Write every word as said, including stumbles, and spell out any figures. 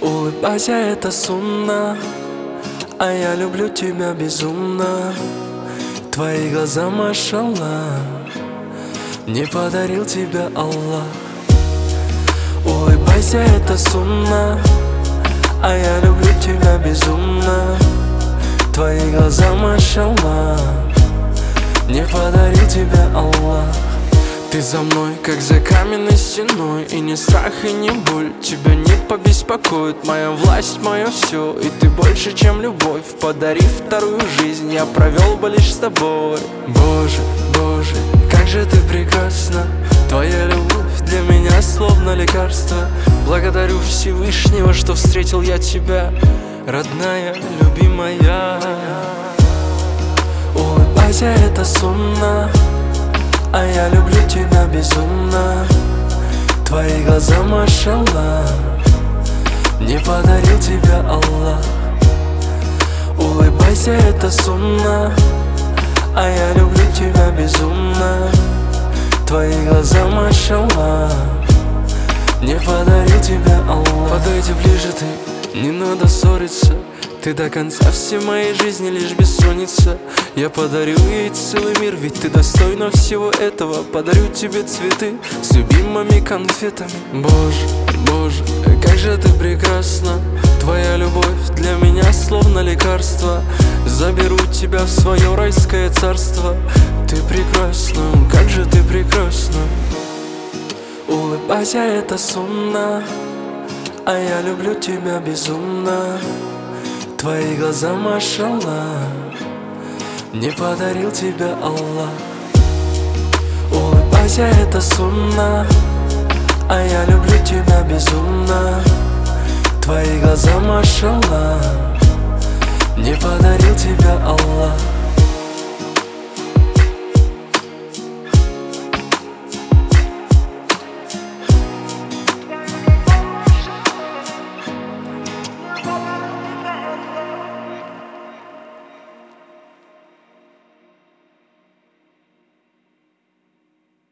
Улыбайся, это сунна, а я люблю тебя безумно. Твои глаза, машаллах, мне подарил тебя Аллах. Улыбайся, это сунна, а я люблю тебя безумно. Твои глаза, машаллах, мне подарил тебя Аллах. Ты за мной, как за каменной стеной, и ни страх, и ни боль тебя не побеспокоит. Моя власть, мое все, и ты больше, чем любовь. Подарив вторую жизнь, я провел бы лишь с тобой. Боже, Боже, как же ты прекрасна. Твоя любовь для меня словно лекарство. Благодарю Всевышнего, что встретил я тебя, родная, любимая. Улыбайся, это сунна, а я люблю тебя безумно. Твои глаза, машаллах, мне подарил тебя Аллах. Улыбайся, это сунна, а я люблю тебя безумно. Твои глаза, машаллах, мне подарил тебя Аллах. Подойди ближе ты, не надо ссориться. Ты до конца всей моей жизни лишь бессонница. Я подарю ей целый мир, ведь ты достойна всего этого. Подарю тебе цветы с любимыми конфетами. Боже, Боже, как же ты прекрасна. Твоя любовь для меня словно лекарство. Заберу тебя в свое райское царство. Ты прекрасна, как же ты прекрасна. Улыбайся, это сунна, а я люблю тебя безумно. Твои глаза, машаллах, мне подарил тебя Аллах. Улыбайся, это сунна, а я люблю тебя безумно. Твои глаза, машаллах, мне подарил тебя Аллах.